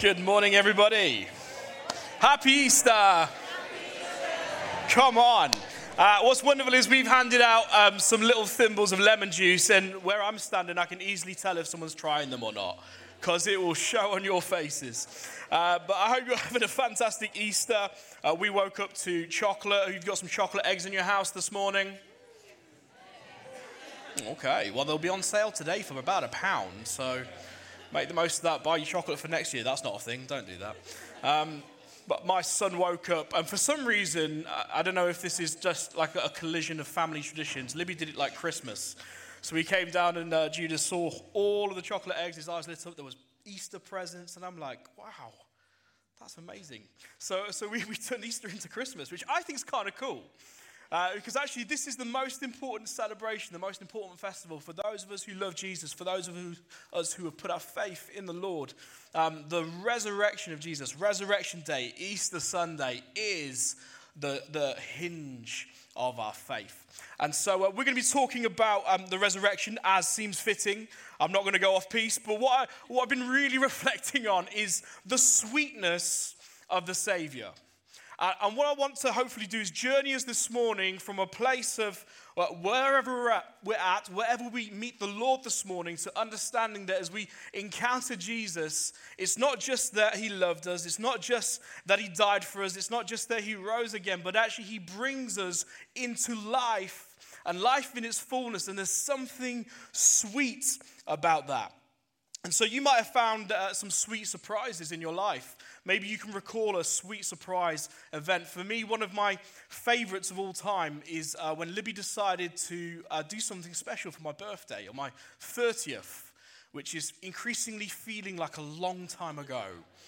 Good morning, everybody. Happy Easter. Come on. What's wonderful is we've handed out some little thimbles of lemon juice, and where I'm standing, I can easily tell if someone's trying them or not, because it will show on your faces. But I hope you're having a fantastic Easter. We woke up to chocolate. You've got some chocolate eggs in your house this morning? Okay, well, they'll be on sale today for about £1, so make the most of that. Buy your chocolate for next year. That's not a thing. Don't do that. But my son woke up, and for some reason, I don't know if this is just like a collision of family traditions. Libby did it like Christmas. So we came down, and Judah saw all of the chocolate eggs. His eyes lit up. There was Easter presents, and I'm like, wow, that's amazing. So we turned Easter into Christmas, which I think is kind of cool. Because actually, this is the most important celebration, the most important festival for those of us who love Jesus, for those of us who have put our faith in the Lord. The resurrection of Jesus, Resurrection Day, Easter Sunday, is the hinge of our faith. And so we're going to be talking about the resurrection as seems fitting. I'm not going to go off piece, but what I've been really reflecting on is the sweetness of the Savior. And what I want to hopefully do is journey us this morning from a place of wherever we're at, wherever we meet the Lord this morning, to understanding that as we encounter Jesus, it's not just that he loved us, it's not just that he died for us, it's not just that he rose again, but actually he brings us into life, and life in its fullness, and there's something sweet about that. And so you might have found some sweet surprises in your life. Maybe you can recall a sweet surprise event. For me, one of my favorites of all time is when Libby decided to do something special for my birthday, on my 30th, which is increasingly feeling like a long time ago.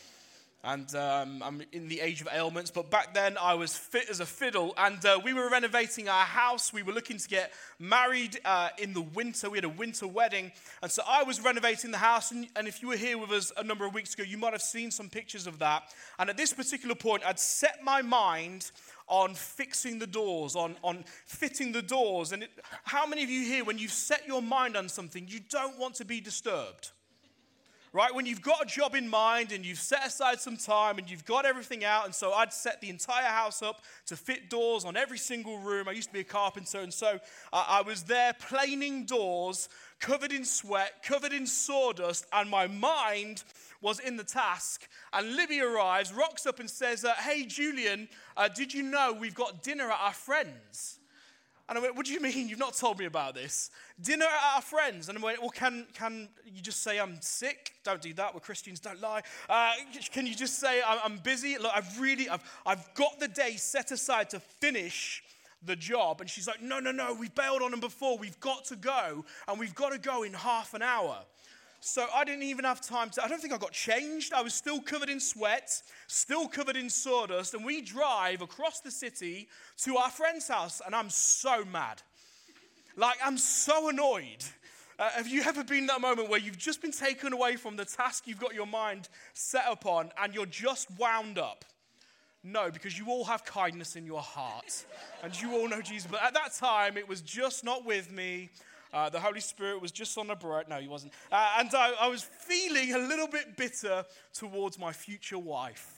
And I'm in the age of ailments, but back then I was fit as a fiddle, and we were renovating our house. We were looking to get married in the winter. We had a winter wedding, and so I was renovating the house, and if you were here with us a number of weeks ago, you might have seen some pictures of that. And at this particular point, I'd set my mind on fixing the doors, on fitting the doors. And how many of you here, when you've set your mind on something, you don't want to be disturbed? Right, when you've got a job in mind and you've set aside some time and you've got everything out, and so I'd set the entire house up to fit doors on every single room. I used to be a carpenter, and so I was there planing doors, covered in sweat, covered in sawdust, and my mind was in the task. And Libby arrives, rocks up and says, hey, Julian, did you know we've got dinner at our friends'? And I went, what do you mean? You've not told me about this. Dinner at our friends. And I went, well, can you just say I'm sick? Don't do that. We're Christians, don't lie. Can you just say I'm busy? Look, I've got the day set aside to finish the job. And she's like, no, we've bailed on them before. We've got to go. And we've got to go in half an hour. So I didn't even have time I don't think I got changed. I was still covered in sweat, still covered in sawdust, and we drive across the city to our friend's house, and I'm so mad. Like, I'm so annoyed. Have you ever been in that moment where you've just been taken away from the task you've got your mind set upon, and you're just wound up? No, because you all have kindness in your heart, and you all know Jesus. But at that time, it was just not with me. The Holy Spirit was just on a break. No, he wasn't. And I was feeling a little bit bitter towards my future wife.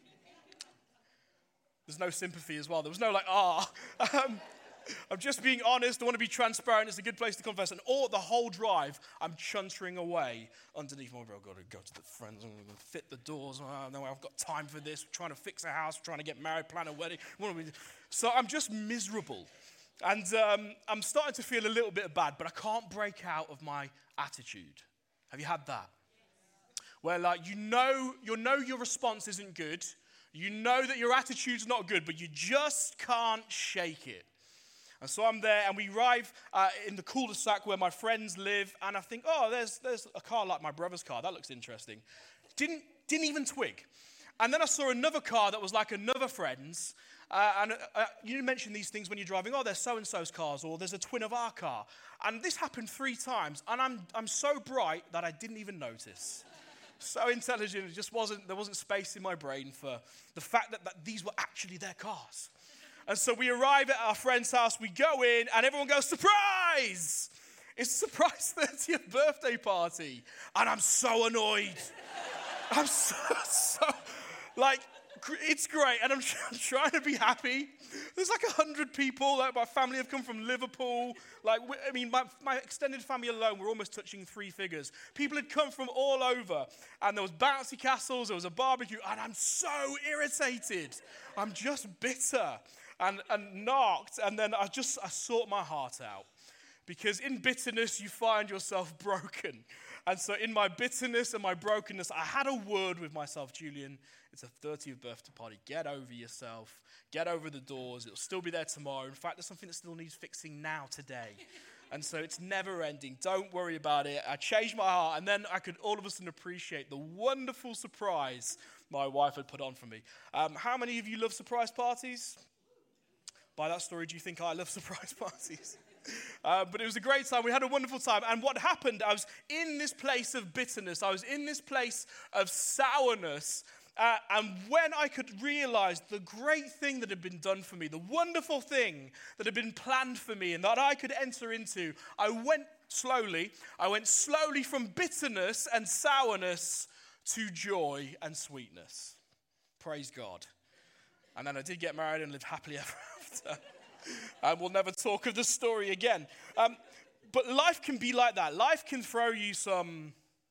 There's no sympathy as well. There was no I'm just being honest. I want to be transparent. It's a good place to confess. And all the whole drive, I'm chuntering away underneath my bro. I've got to go to the friends. I'm going to fit the doors. Oh, no, I've got time for this. We're trying to fix a house. We're trying to get married, plan a wedding. So I'm just miserable. And I'm starting to feel a little bit bad, but I can't break out of my attitude. Have you had that? Where you know your response isn't good. You know that your attitude's not good, but you just can't shake it. And so I'm there, and we arrive in the cul-de-sac where my friends live, and I think, oh, there's a car like my brother's car. That looks interesting. Didn't even twig. And then I saw another car that was like another friend's. You mention these things when you're driving. Oh, there's so-and-so's cars, or there's a twin of our car. And this happened 3 times, and I'm so bright that I didn't even notice. So intelligent, there wasn't space in my brain for the fact that these were actually their cars. And so we arrive at our friend's house, we go in, and everyone goes, surprise! It's a surprise 30th birthday party. And I'm so annoyed. I'm so like, it's great, and I'm trying to be happy. There's like 100 people. Like, my family have come from Liverpool. Like, I mean, my extended family alone, we're almost touching 3 figures. People had come from all over, and there was bouncy castles, there was a barbecue, and I'm so irritated. I'm just bitter and knocked, and then I sort my heart out. Because in bitterness, you find yourself broken. And so in my bitterness and my brokenness, I had a word with myself, Julian. It's a 30th birthday party. Get over yourself. Get over the doors. It'll still be there tomorrow. In fact, there's something that still needs fixing now, today. And so it's never ending. Don't worry about it. I changed my heart. And then I could all of a sudden appreciate the wonderful surprise my wife had put on for me. How many of you love surprise parties? By that story, do you think I love surprise parties? But it was a great time. We had a wonderful time. And what happened, I was in this place of bitterness. I was in this place of sourness. And when I could realize the great thing that had been done for me, the wonderful thing that had been planned for me and that I could enter into, I went slowly from bitterness and sourness to joy and sweetness. Praise God. And then I did get married and lived happily ever after. And we'll never talk of the story again. But life can be like that. Life can throw you some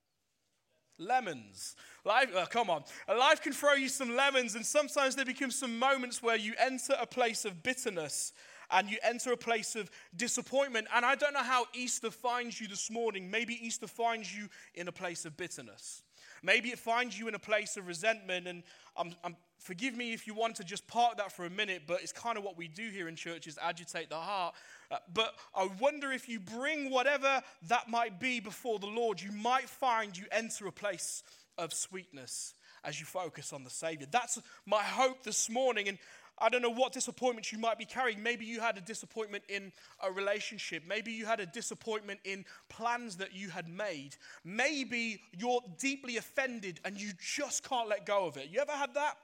lemons. Life can throw you some lemons, and sometimes there become some moments where you enter a place of bitterness and you enter a place of disappointment. And I don't know how Easter finds you this morning. Maybe Easter finds you in a place of bitterness. Maybe it finds you in a place of resentment, and forgive me if you want to just park that for a minute, but it's kind of what we do here in church, is agitate the heart. But I wonder if you bring whatever that might be before the Lord, you might find you enter a place of sweetness as you focus on the Savior. That's my hope this morning. And I don't know what disappointments you might be carrying. Maybe you had a disappointment in a relationship. Maybe you had a disappointment in plans that you had made. Maybe you're deeply offended and you just can't let go of it. You ever had that?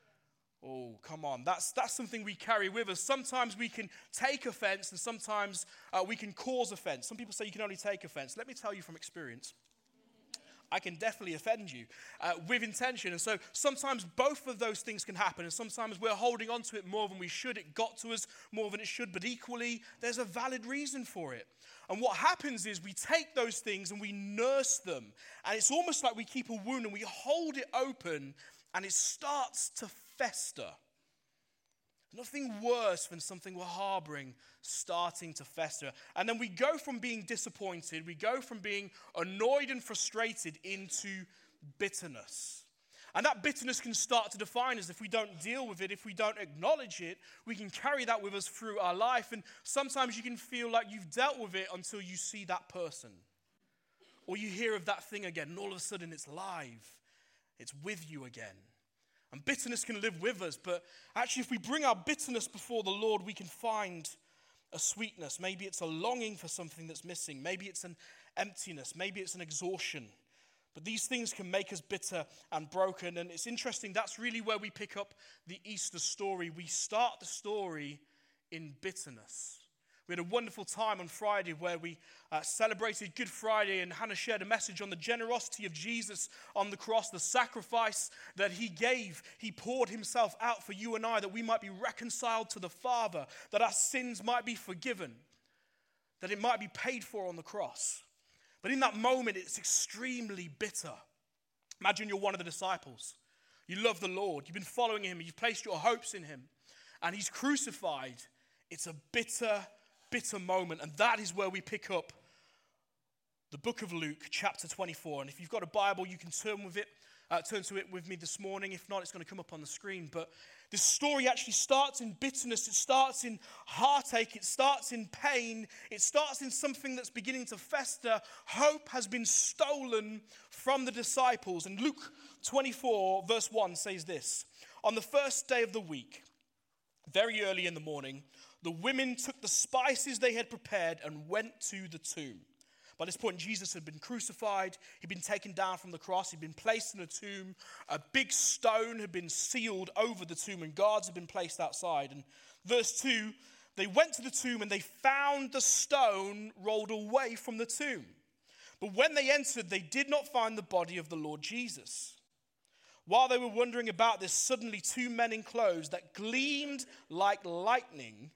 Oh, come on. That's something we carry with us. Sometimes we can take offense, and sometimes we can cause offense. Some people say you can only take offense. Let me tell you from experience, I can definitely offend you with intention. And so sometimes both of those things can happen. And sometimes we're holding on to it more than we should. It got to us more than it should. But equally, there's a valid reason for it. And what happens is we take those things and we nurse them. And it's almost like we keep a wound and we hold it open and it starts to fester. Nothing worse than something we're harboring starting to fester. And then we go from being disappointed, we go from being annoyed and frustrated into bitterness. And that bitterness can start to define us if we don't deal with it, if we don't acknowledge it. We can carry that with us through our life. And sometimes you can feel like you've dealt with it until you see that person. Or you hear of that thing again, and all of a sudden it's live. It's with you again. And bitterness can live with us, but actually if we bring our bitterness before the Lord, we can find a sweetness. Maybe it's a longing for something that's missing. Maybe it's an emptiness. Maybe it's an exhaustion. But these things can make us bitter and broken. And it's interesting, that's really where we pick up the Easter story. We start the story in bitterness. We had a wonderful time on Friday where we celebrated Good Friday, and Hannah shared a message on the generosity of Jesus on the cross, the sacrifice that he gave. He poured himself out for you and I, that we might be reconciled to the Father, that our sins might be forgiven, that it might be paid for on the cross. But in that moment, it's extremely bitter. Imagine you're one of the disciples. You love the Lord. You've been following him. You've placed your hopes in him. And he's crucified. It's a bitter moment, and that is where we pick up the book of Luke, chapter 24. And if you've got a Bible, you can turn to it with me this morning. If not, it's going to come up on the screen. But this story actually starts in bitterness. It starts in heartache. It starts in pain. It starts in something that's beginning to fester. Hope has been stolen from the disciples. And Luke 24, verse 1 says this: On the first day of the week, very early in the morning, the women took the spices they had prepared and went to the tomb. By this point, Jesus had been crucified. He'd been taken down from the cross. He'd been placed in a tomb. A big stone had been sealed over the tomb, and guards had been placed outside. And verse 2, they went to the tomb and they found the stone rolled away from the tomb. But when they entered, they did not find the body of the Lord Jesus. While they were wondering about this, suddenly 2 men in clothes that gleamed like lightning,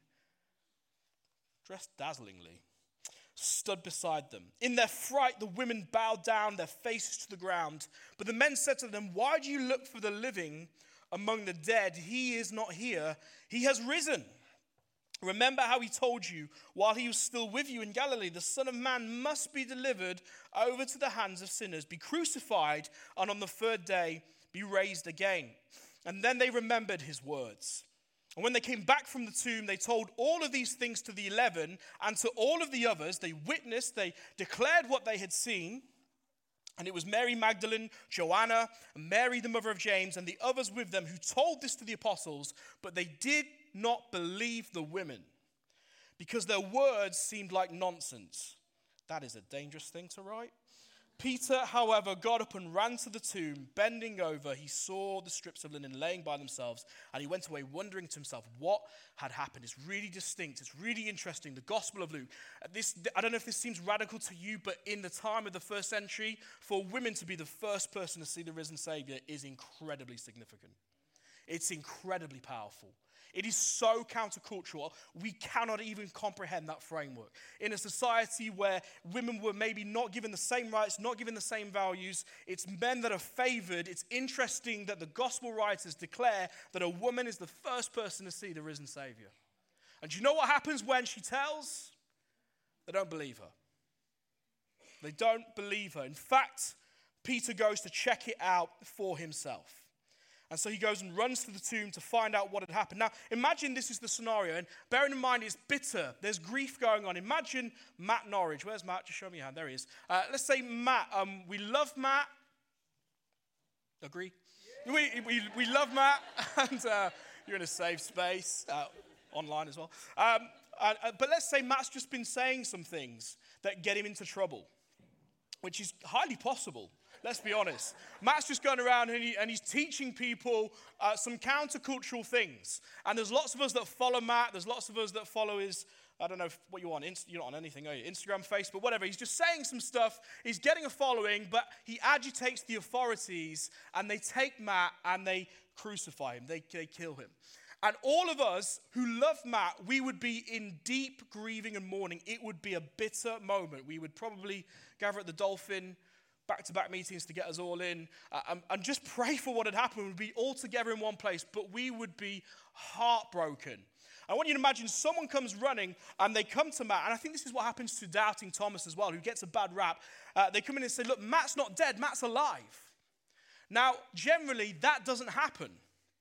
dressed dazzlingly, stood beside them. In their fright, the women bowed down their faces to the ground. But the men said to them, "Why do you look for the living among the dead? He is not here. He has risen. Remember how he told you while he was still with you in Galilee, the Son of Man must be delivered over to the hands of sinners, be crucified, and on the 3rd day be raised again." And then they remembered his words. And when they came back from the tomb, they told all of these things to the 11 and to all of the others. They witnessed, they declared what they had seen. And it was Mary Magdalene, Joanna, and Mary the mother of James, and the others with them who told this to the apostles, but they did not believe the women because their words seemed like nonsense. That is a dangerous thing to write. Peter, however, got up and ran to the tomb. Bending over, he saw the strips of linen laying by themselves, and he went away wondering to himself what had happened. It's really distinct. It's really interesting. The Gospel of Luke. I don't know if this seems radical to you, but in the time of the first century, for women to be the first person to see the risen Savior is incredibly significant. It's incredibly powerful. It is so countercultural, we cannot even comprehend that framework. In a society where women were maybe not given the same rights, not given the same values, it's men that are favored. It's interesting that the gospel writers declare that a woman is the first person to see the risen Savior. And do you know what happens when she tells? They don't believe her. They don't believe her. In fact, Peter goes to check it out for himself. And so he goes and runs to the tomb to find out what had happened. Now, imagine this is the scenario. And bearing in mind, it's bitter. There's grief going on. Imagine Matt Norridge. Where's Matt? Just show me your hand. There he is. Let's say Matt. We love Matt. Agree? Yeah. We love Matt. And you're in a safe space. Online as well. But let's say Matt's just been saying some things that get him into trouble, which is highly possible. Let's be honest. Matt's just going around and he's teaching people some countercultural things. And there's lots of us that follow Matt. There's lots of us that follow his, I don't know what you want. You're not on anything, are you? Instagram, Facebook, whatever. He's just saying some stuff. He's getting a following, but he agitates the authorities. And they take Matt and they crucify him. They kill him. And all of us who love Matt, we would be in deep grieving and mourning. It would be a bitter moment. We would probably gather at the Dolphin, back-to-back meetings to get us all in, and just pray for what had happened. We'd be all together in one place, but we would be heartbroken. I want you to imagine someone comes running, and they come to Matt, and I think this is what happens to Doubting Thomas as well, who gets a bad rap. They come in and say, "Look, Matt's not dead, Matt's alive." Now, generally, that doesn't happen,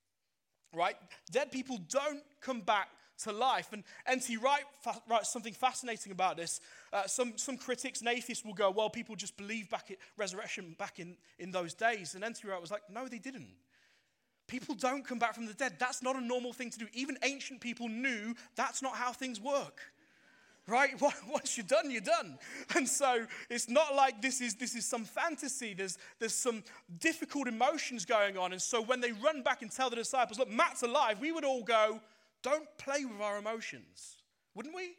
right? Dead people don't come back to life. And N.T. Wright writes something fascinating about this. Some critics and atheists will go, well, people just believe resurrection back in those days. And N.T. Wright was like, no, they didn't. People don't come back from the dead. That's not a normal thing to do. Even ancient people knew that's not how things work. Right? Once you're done, you're done. And so it's not like this is some fantasy. There's some difficult emotions going on. And so when they run back and tell the disciples, look, Matt's alive, we would all go, don't play with our emotions, wouldn't we?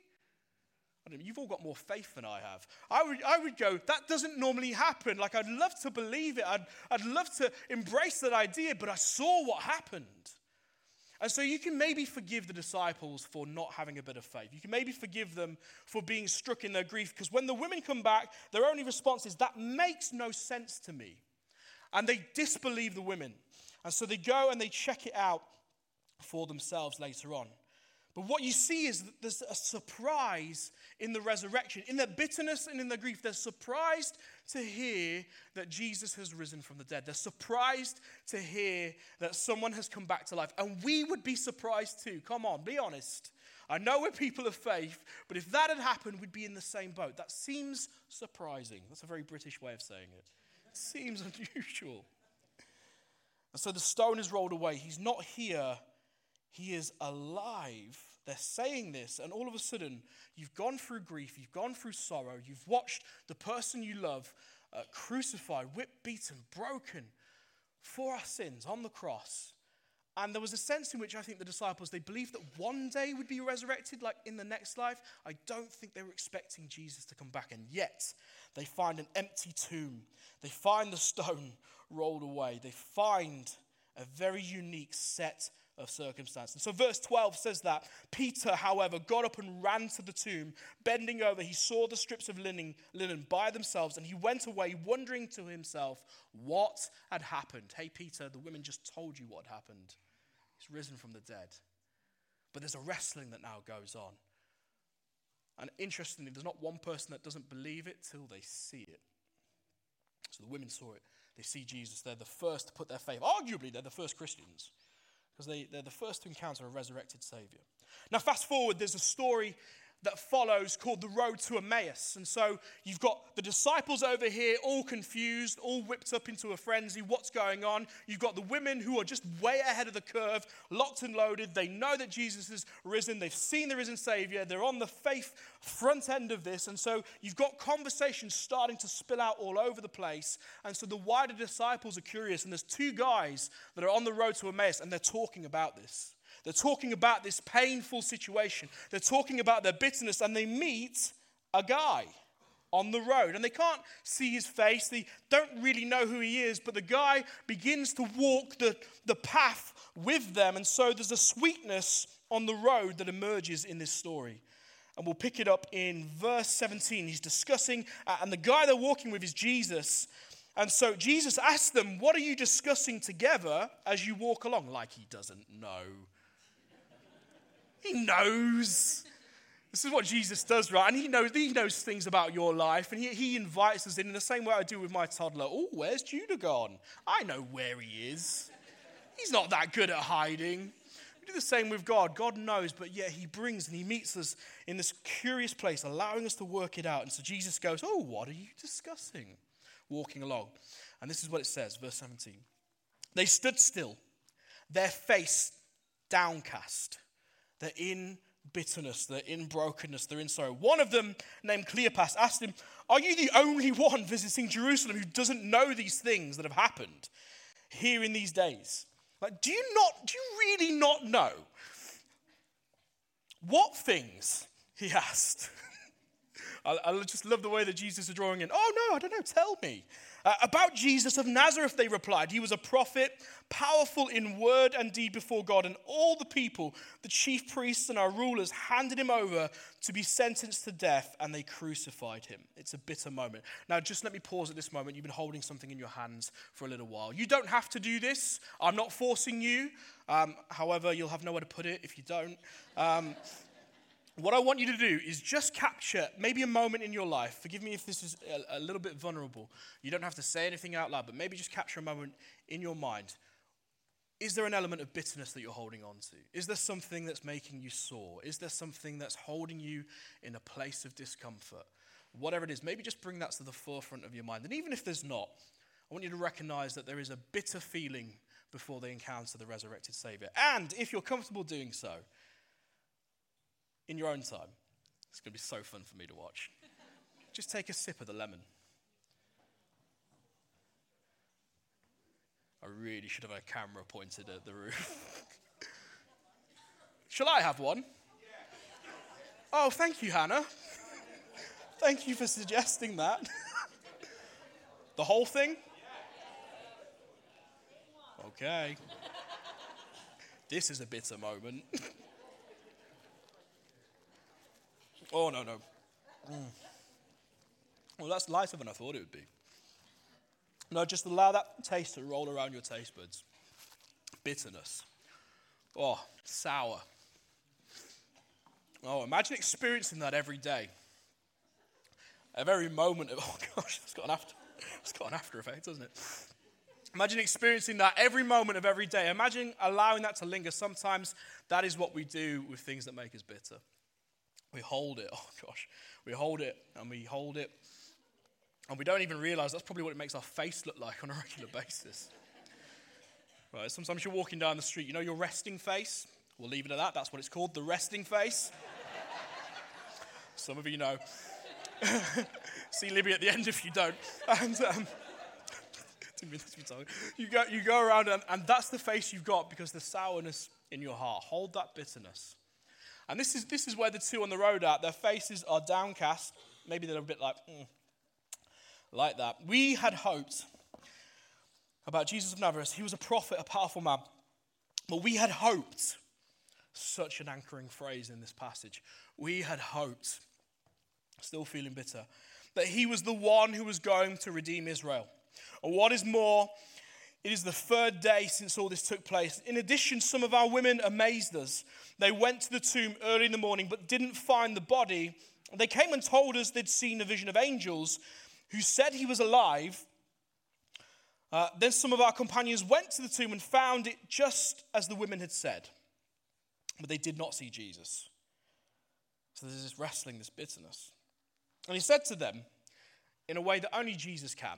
I don't know, you've all got more faith than I have. I would go, that doesn't normally happen. Like, I'd love to believe it. I'd love to embrace that idea, but I saw what happened. And so you can maybe forgive the disciples for not having a bit of faith. You can maybe forgive them for being struck in their grief, because when the women come back, their only response is, that makes no sense to me. And they disbelieve the women. And so they go and they check it out for themselves later on. But what you see is that there's a surprise in the resurrection. In their bitterness and in their grief, they're surprised to hear that Jesus has risen from the dead. They're surprised to hear that someone has come back to life. And we would be surprised too. Come on, be honest. I know we're people of faith, but if that had happened, we'd be in the same boat. That seems surprising. That's a very British way of saying it. It seems unusual. And so the stone is rolled away. He's not here. He is alive. They're saying this, and all of a sudden, you've gone through grief, you've gone through sorrow, you've watched the person you love crucified, whipped, beaten, broken for our sins on the cross, And there was a sense in which I think the disciples, they believed that one day would be resurrected, like in the next life. I don't think they were expecting Jesus to come back. And yet, they find an empty tomb. They find the stone rolled away. They find a very unique set of circumstances. And so verse 12 says that Peter, however, got up and ran to the tomb. Bending over, he saw the strips of linen by themselves, and he went away wondering to himself what had happened. Hey, Peter, the women just told you what happened. He's risen from the dead. But there's a wrestling that now goes on. And interestingly, there's not one person that doesn't believe it till they see it. So the women saw it. They see Jesus. They're the first to put their faith. Arguably, they're the first Christians, because they're the first to encounter a resurrected Savior. Now, fast forward, there's a story that follows called the Road to Emmaus. And so you've got the disciples over here, all confused, all whipped up into a frenzy. What's going on? You've got the women who are just way ahead of the curve, locked and loaded. They know that Jesus is risen. They've seen the risen Savior. They're on the faith front end of this. And so you've got conversations starting to spill out all over the place. And so the wider disciples are curious. And there's two guys that are on the road to Emmaus, and they're talking about this. They're talking about this painful situation. They're talking about their bitterness, and they meet a guy on the road. And they can't see his face. They don't really know who he is, but the guy begins to walk the path with them. And so there's a sweetness on the road that emerges in this story. And we'll pick it up in verse 17. He's discussing, and the guy they're walking with is Jesus. And so Jesus asks them, what are you discussing together as you walk along? Like he doesn't know. He knows. This is what Jesus does, right? And he knows things about your life. And he invites us in the same way I do with my toddler. Oh, where's Judah gone? I know where he is. He's not that good at hiding. We do the same with God. God knows, but yet he brings and he meets us in this curious place, allowing us to work it out. And so Jesus goes, oh, what are you discussing? Walking along. And this is what it says, verse 17. They stood still, their face downcast. They're in bitterness, they're in brokenness, they're in sorrow. One of them, named Cleopas, asked him, are you the only one visiting Jerusalem who doesn't know these things that have happened here in these days? Like, do you really not know? What things? He asked. I just love the way that Jesus is drawing in. Oh no, I don't know, tell me. About Jesus of Nazareth, they replied. He was a prophet, powerful in word and deed before God, and all the people, the chief priests and our rulers, handed him over to be sentenced to death, and they crucified him. It's a bitter moment. Now, just let me pause at this moment. You've been holding something in your hands for a little while. You don't have to do this. I'm not forcing you. However, you'll have nowhere to put it if you don't. What I want you to do is just capture maybe a moment in your life. Forgive me if this is a little bit vulnerable. You don't have to say anything out loud, but maybe just capture a moment in your mind. Is there an element of bitterness that you're holding on to? Is there something that's making you sore? Is there something that's holding you in a place of discomfort? Whatever it is, maybe just bring that to the forefront of your mind. And even if there's not, I want you to recognize that there is a bitter feeling before they encounter the resurrected Savior. And if you're comfortable doing so, in your own time, it's going to be so fun for me to watch. Just take a sip of the lemon. I really should have had a camera pointed at the roof. Shall I have one? Oh, thank you, Hannah. Thank you for suggesting that. The whole thing? Okay. This is a bitter moment. Oh, no. Well, that's lighter than I thought it would be. No, just allow that taste to roll around your taste buds. Bitterness. Oh, sour. Oh, imagine experiencing that every day. Every moment of, oh gosh, it's got an after effect, doesn't it? Imagine experiencing that every moment of every day. Imagine allowing that to linger. Sometimes that is what we do with things that make us bitter. We hold it, oh gosh, we hold it, and we don't even realize that's probably what it makes our face look like on a regular basis. Right, sometimes you're walking down the street, you know your resting face? We'll leave it at that, that's what it's called, the resting face. Some of you know. See Libby at the end if you don't. And Didn't mean that to be told. You go around and that's the face you've got because the sourness in your heart. Hold that bitterness. And this is where the two on the road are. Their faces are downcast. Maybe they're a bit like that. We had hoped about Jesus of Nazareth. He was a prophet, a powerful man. But we had hoped, such an anchoring phrase in this passage. We had hoped, still feeling bitter, that he was the one who was going to redeem Israel. And what is more, it is the third day since all this took place. In addition, some of our women amazed us. They went to the tomb early in the morning but didn't find the body. They came and told us they'd seen a vision of angels who said he was alive. Then some of our companions went to the tomb and found it just as the women had said. But they did not see Jesus. So there's this wrestling, this bitterness. And he said to them, in a way that only Jesus can,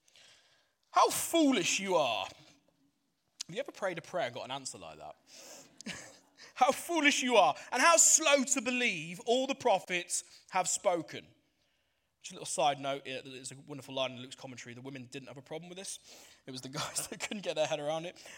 how foolish you are. Have you ever prayed a prayer and got an answer like that? How foolish you are, and how slow to believe all the prophets have spoken. Just a little side note, there's a wonderful line in Luke's commentary. The women didn't have a problem with this. It was the guys that couldn't get their head around it.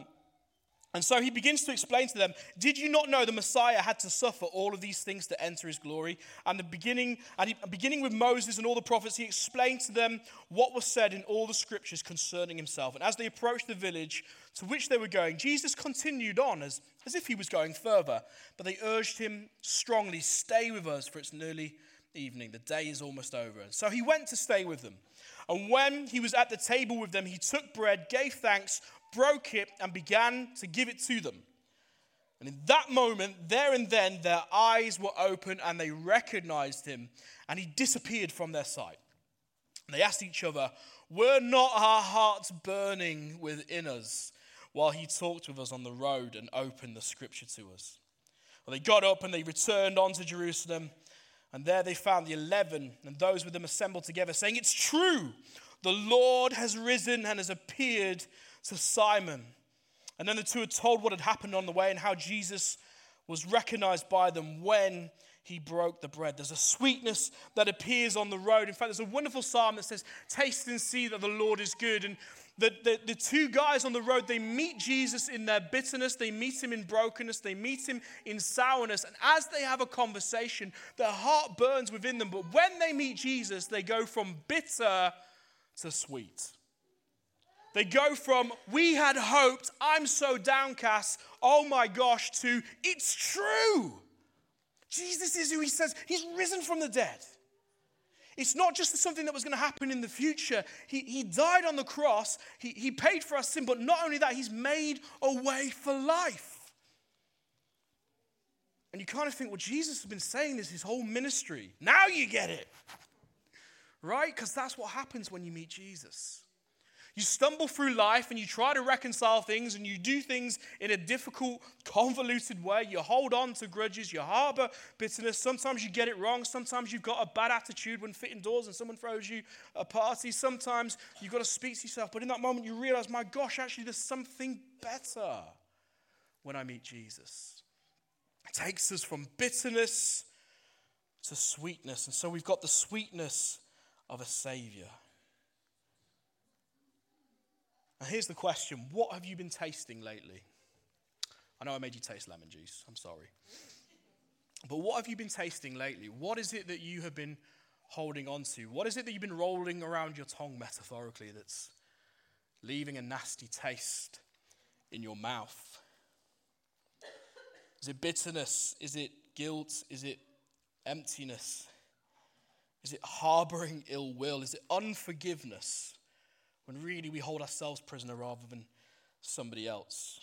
And so he begins to explain to them, did you not know the Messiah had to suffer all of these things to enter his glory? And beginning with Moses and all the prophets, he explained to them what was said in all the scriptures concerning himself. And as they approached the village to which they were going, Jesus continued on as if he was going further. But they urged him strongly, stay with us, for it's nearly evening. The day is almost over. And so he went to stay with them. And when he was at the table with them, he took bread, gave thanks, broke it, and began to give it to them. And in that moment, there and then, their eyes were open and they recognized him, and he disappeared from their sight. And they asked each other, were not our hearts burning within us while he talked with us on the road and opened the scripture to us? Well, they got up and they returned on to Jerusalem, and there they found the 11 and those with them assembled together, saying, it's true, the Lord has risen and has appeared to Simon. And then the two had told what had happened on the way and how Jesus was recognized by them when he broke the bread. There's a sweetness that appears on the road. In fact, there's a wonderful psalm that says, taste and see that the Lord is good. And the two guys on the road, they meet Jesus in their bitterness. They meet him in brokenness. They meet him in sourness. And as they have a conversation, their heart burns within them. But when they meet Jesus, they go from bitter to sweet. They go from, we had hoped, I'm so downcast, oh my gosh, to, it's true. Jesus is who he says. He's risen from the dead. It's not just something that was going to happen in the future. He died on the cross. He paid for our sin, but not only that, he's made a way for life. And you kind of think, well, Jesus has been saying this his whole ministry. Now you get it. Right? Because that's what happens when you meet Jesus. You stumble through life and you try to reconcile things and you do things in a difficult, convoluted way. You hold on to grudges. You harbor bitterness. Sometimes you get it wrong. Sometimes you've got a bad attitude when fitting doors and someone throws you a party. Sometimes you've got to speak to yourself. But in that moment you realize, my gosh, actually there's something better when I meet Jesus. It takes us from bitterness to sweetness. And so we've got the sweetness of a Savior. Now here's the question. What have you been tasting lately? I know I made you taste lemon juice. I'm sorry. But what have you been tasting lately? What is it that you have been holding on to? What is it that you've been rolling around your tongue metaphorically that's leaving a nasty taste in your mouth? Is it bitterness? Is it guilt? Is it emptiness? Is it harboring ill will? Is it unforgiveness? When really we hold ourselves prisoner rather than somebody else.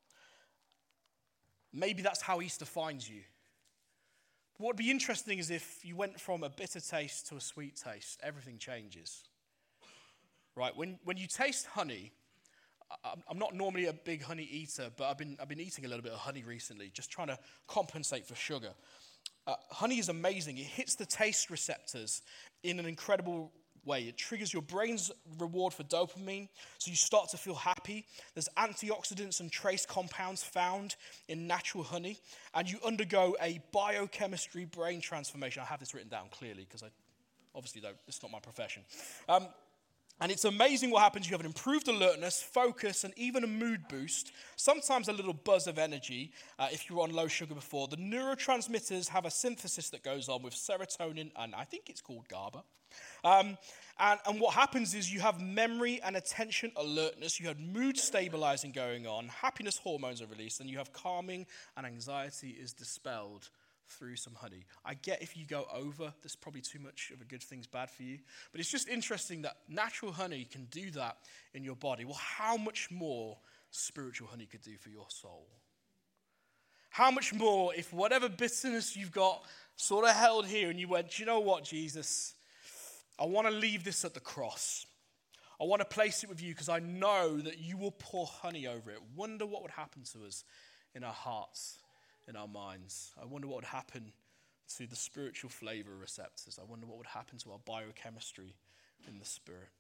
Maybe that's how Easter finds you. What would be interesting is if you went from a bitter taste to a sweet taste, everything changes. Right? When you taste honey, I'm not normally a big honey eater, but I've been eating a little bit of honey recently, just trying to compensate for sugar. Honey is amazing. It hits the taste receptors in an incredible way. It triggers your brain's reward for dopamine, so you start to feel happy. There's antioxidants and trace compounds found in natural honey, and you undergo a biochemistry brain transformation. I have this written down clearly because I obviously don't. It's not my profession. And it's amazing what happens. You have an improved alertness, focus, and even a mood boost. Sometimes a little buzz of energy if you were on low sugar before. The neurotransmitters have a synthesis that goes on with serotonin, and I think it's called GABA. And what happens is you have memory and attention alertness. You have mood stabilizing going on. Happiness hormones are released, and you have calming, and anxiety is dispelled through some honey. I get if you go over, there's probably too much of a good thing's bad for you. But it's just interesting that natural honey can do that in your body. Well, how much more spiritual honey could do for your soul? How much more if whatever bitterness you've got sort of held here and you went, do you know what, Jesus? I want to leave this at the cross. I want to place it with you because I know that you will pour honey over it. Wonder what would happen to us in our hearts, in our minds. I wonder what would happen to the spiritual flavor receptors. I wonder what would happen to our biochemistry in the spirit.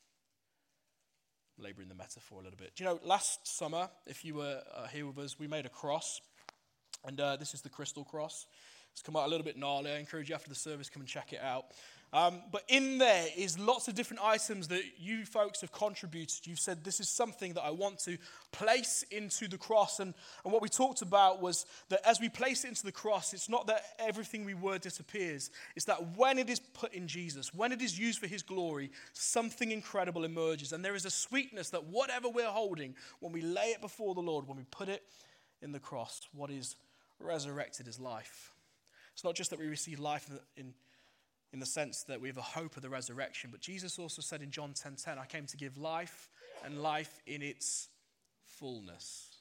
Laboring the metaphor a little bit. Do you know, last summer, if you were here with us, we made a cross. And this is the crystal cross. It's come out a little bit gnarly. I encourage you after the service, come and check it out. But in there is lots of different items that you folks have contributed. You've said, this is something that I want to place into the cross. And what we talked about was that as we place it into the cross, it's not that everything we were disappears. It's that when it is put in Jesus, when it is used for his glory, something incredible emerges. And there is a sweetness that whatever we're holding, when we lay it before the Lord, when we put it in the cross, what is resurrected is life. It's not just that we receive life in the sense that we have a hope of the resurrection. But Jesus also said in John 10:10, I came to give life and life in its fullness.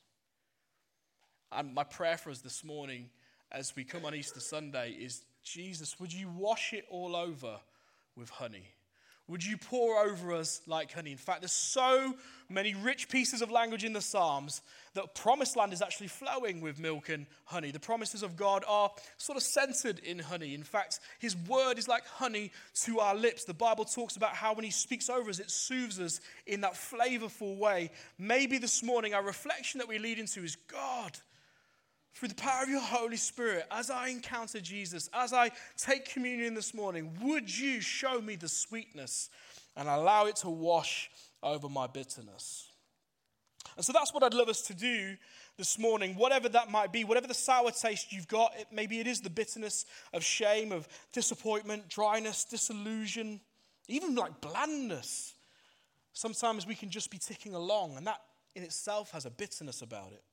And my prayer for us this morning as we come on Easter Sunday is, Jesus, would you wash it all over with honey? Would you pour over us like honey? In fact, there's so many rich pieces of language in the Psalms that promised land is actually flowing with milk and honey. The promises of God are sort of centered in honey. In fact, his word is like honey to our lips. The Bible talks about how when he speaks over us, it soothes us in that flavorful way. Maybe this morning our reflection that we lead into is, God, through the power of your Holy Spirit, as I encounter Jesus, as I take communion this morning, would you show me the sweetness and allow it to wash over my bitterness? And so that's what I'd love us to do this morning, whatever that might be, whatever the sour taste you've got, maybe it is the bitterness of shame, of disappointment, dryness, disillusion, even like blandness. Sometimes we can just be ticking along, and that in itself has a bitterness about it.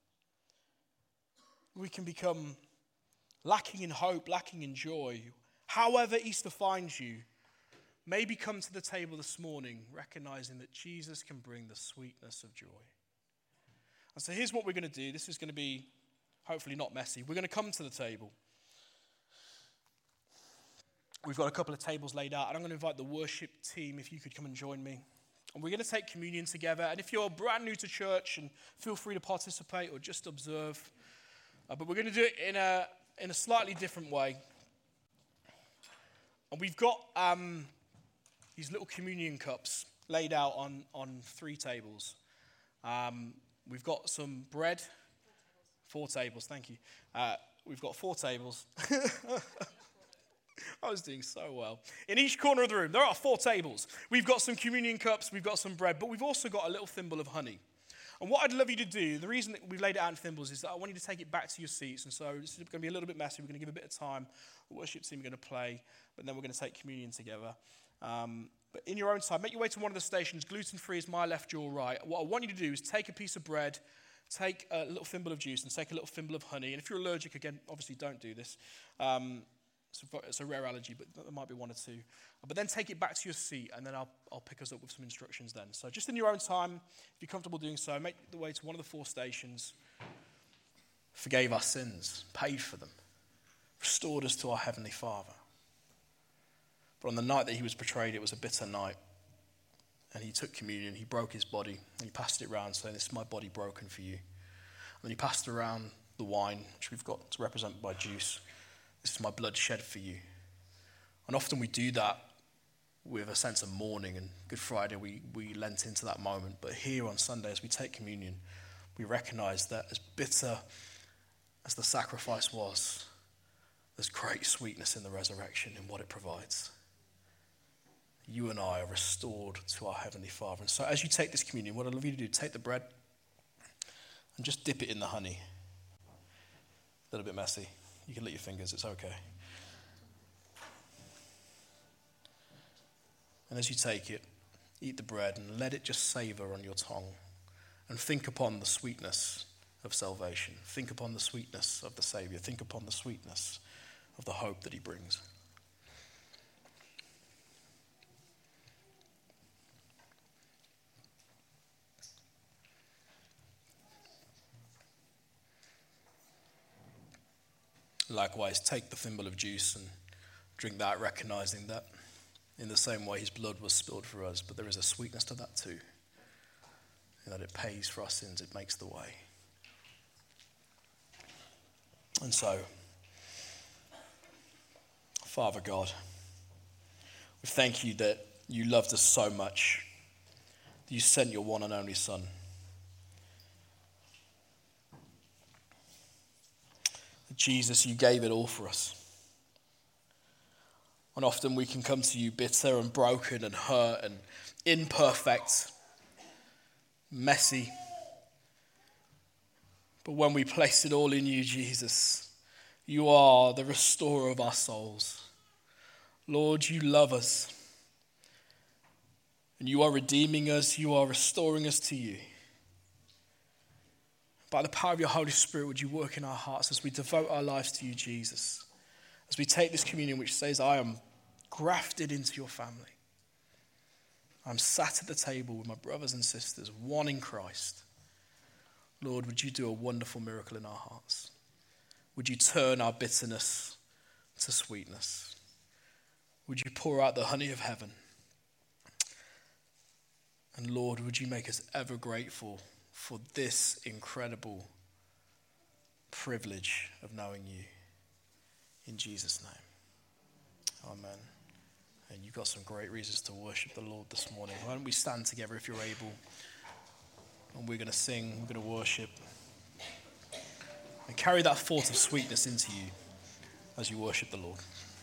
We can become lacking in hope, lacking in joy. However Easter finds you, maybe come to the table this morning recognizing that Jesus can bring the sweetness of joy. And so here's what we're going to do. This is going to be hopefully not messy. We're going to come to the table. We've got a couple of tables laid out, and I'm going to invite the worship team if you could come and join me. And we're going to take communion together. And if you're brand new to church, and feel free to participate or just observe. But we're going to do it in a slightly different way. And we've got these little communion cups laid out on 3 tables. We've got some bread. 4 tables, thank you. We've got 4 tables. I was doing so well. In each corner of the room, there are 4 tables. We've got some communion cups, we've got some bread, but we've also got a little thimble of honey. And what I'd love you to do, the reason that we've laid it out in thimbles is that I want you to take it back to your seats. And so this is going to be a little bit messy. We're going to give a bit of time. The worship team are going to play, but then we're going to take communion together. But in your own time, make your way to one of the stations. Gluten-free is my left, your right. What I want you to do is take a piece of bread, take a little thimble of juice, and take a little thimble of honey. And if you're allergic, again, obviously don't do this. It's a rare allergy, but there might be 1 or 2. But then take it back to your seat, and then I'll pick us up with some instructions then. So just in your own time, if you're comfortable doing so, make the way to one of the 4 stations. Forgave our sins, paid for them, restored us to our Heavenly Father. But on the night that he was betrayed, it was a bitter night. And he took communion, he broke his body, and he passed it around saying, this is my body broken for you. And then he passed around the wine, which we've got to represent by juice. This is my blood shed for you. And often we do that with a sense of mourning, and Good Friday we lent into that moment. But here on Sunday, as we take communion, we recognize that as bitter as the sacrifice was, there's great sweetness in the resurrection and what it provides. you and I are restored to our Heavenly Father. And so as you take this communion, what I'd love you to do, take the bread and just dip it in the honey. A little bit messy. You can lick your fingers, it's okay. And as you take it, eat the bread and let it just savor on your tongue. And think upon the sweetness of salvation. Think upon the sweetness of the Savior. Think upon the sweetness of the hope that he brings. Likewise, take the thimble of juice and drink that, recognizing that in the same way his blood was spilled for us, but there is a sweetness to that too, in that it pays for our sins, it makes the way. And so, Father God, we thank you that you loved us so much, that you sent your one and only Son. Jesus, you gave it all for us. And often we can come to you bitter and broken and hurt and imperfect, messy. But when we place it all in you, Jesus, you are the restorer of our souls. Lord, you love us. And you are redeeming us. You are restoring us to you. By the power of your Holy Spirit, would you work in our hearts as we devote our lives to you, Jesus? As we take this communion which says, I am grafted into your family. I'm sat at the table with my brothers and sisters, one in Christ. Lord, would you do a wonderful miracle in our hearts? Would you turn our bitterness to sweetness? Would you pour out the honey of heaven? And Lord, would you make us ever grateful for this incredible privilege of knowing you. In Jesus' name. Amen. And you've got some great reasons to worship the Lord this morning. Why don't we stand together if you're able? And we're going to sing, we're going to worship. And carry that thought of sweetness into you as you worship the Lord.